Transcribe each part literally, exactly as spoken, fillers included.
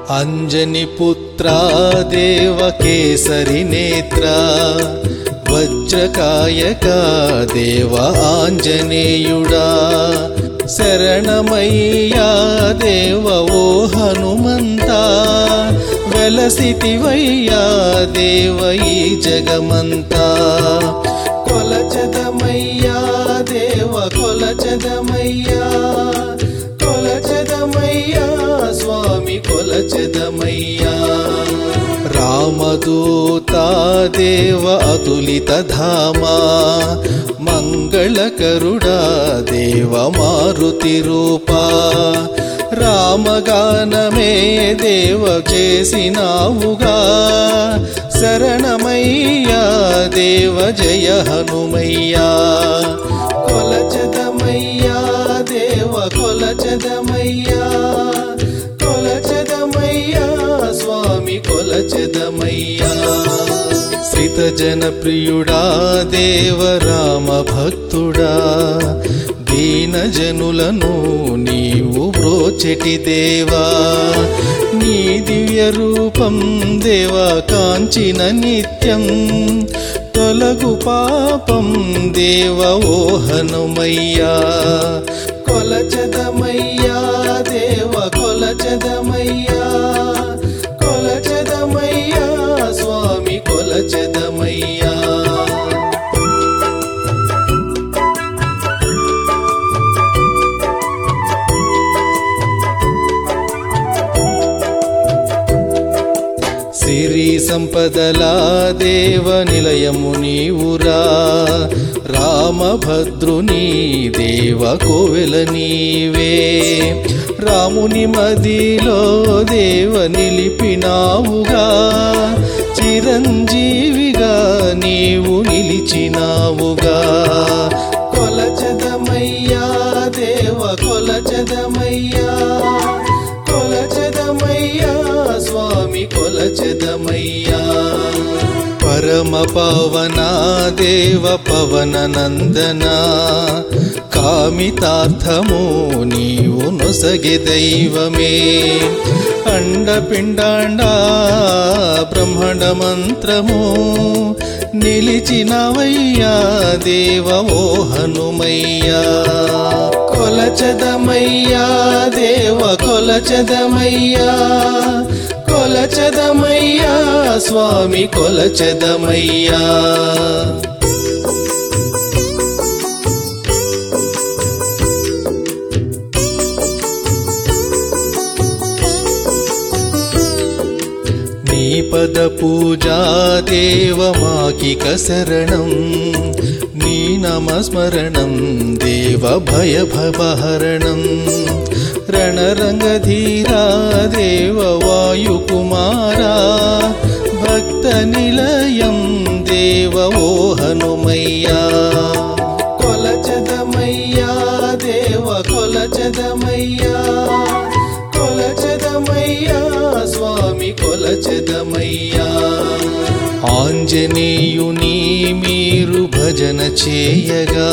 అంజనిపుత్రా దేవకేసరి నేత్రా వజ్రకాయకా దేవ ఆంజనేయుడా శరణమయ్యా దేవ ఓ హనుమంతా వెలసితివయ్యా దేవ ఈ జగమంతా కొలచదమయ్యా దేవ కొలచదమయ్యా కొలచదమయ్యా స్వామి కొలచదమయ్యా రామదూతా దేవ అతులిత ధామా మంగళకరుడా దేవ మారుతి రూపా రామగానమే దేవ చేసినావుగా శరణమయ్యా దేవ జయ హనుమయ్యా కొలచదమయ్యా దేవ కొలచదమయ్యా కొలచదమయ్యా స్వామి కొలచదమయ్యా శ్రిత జన ప్రియుడా దేవ రామ భక్తుడా దీన జనులను నీవు బ్రోచెటి దేవా నీ దివ్య రూపం దేవా కాంచిన నిత్యం తొలగు పాపం దేవ ఓ హనుమయ్యా కొలచదమయ్యా దేవ కొలచదమయ్యా కొలచదమయ్యా స్వామి కొలచదమయ్యా సిరి సంపదలా దేవ నిలయము నీవురా రామభద్రుని దేవ కోవెల నీవే రాముని మదిలో దేవ నిలిపినావుగా చిరంజీవిగా నీవు నిలిచినావుగా కొలచదమయ్యా దేవ కొలచదమయ్యా కొలచదమయ్యా స్వామి కొలచదమయ్యా పరమ పవనా దేవ పవన నందనా కామితార్థము నీవు నొసగే దైవమే అండపిండాండ బ్రహ్మాండ మంత్రము నిలిచినవయ్యా దేవ ఓ హనుమయ్యా కొలచదమయ్యా దేవ కొలచదమయ్యా కొలచదమయ్యా స్వామి కొలచదమయ్యా నీ పద పూజా దేవ మాకిక శరణం నీ నమస్మరణం దేవ భయ భవహరణం రణరంగధీరా దేవ వాయుకుమారా భక్త నిలయం దేవ ఓ హనుమయ్యా కొలచదమయ్యా దేవ కొలచదమయ్యా కొలచదమయ్యా స్వామి కొలచదమయ్యా ఆంజనేయుని మీరు భజన చేయగా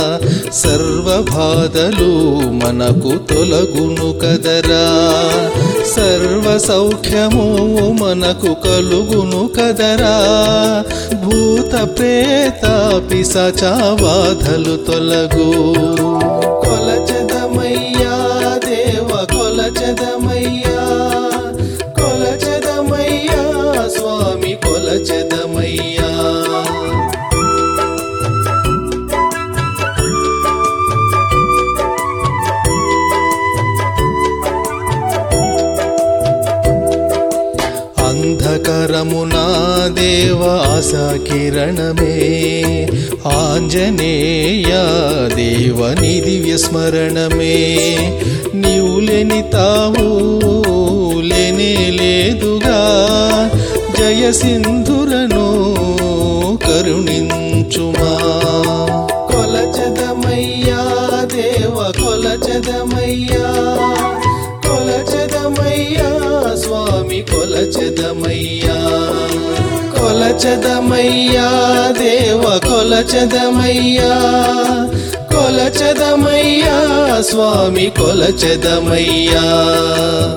సర్వబాధలు మనకు తొలగును కదరా సర్వ సౌఖ్యము మనకు కలుగును కదరా భూత ప్రేత పిశాచ బాధలు తొలగు కొలచదమయ్యా దేవ కొలచదమయ్యా కొలచదమయ్యా స్వామి కొలచదమయ్యా అంధకరమునా దేవ ఆశా కిరణమే ఆంజనేయ దేవ నీ దివ్య స్మరణమే నీవు లేని తావు లేనే లేదుగా జయ సింధురను కరుణించుమా కొలచదమయ్యా దేవ కొలచదమయ్యా కొలచదమయ్యా స్వామి కొలచదమయ్యా కొలచదమయ్యా దేవ కొలచదమయ్యా కొలచదమయ్యా స్వామి కొలచదమయ్యా।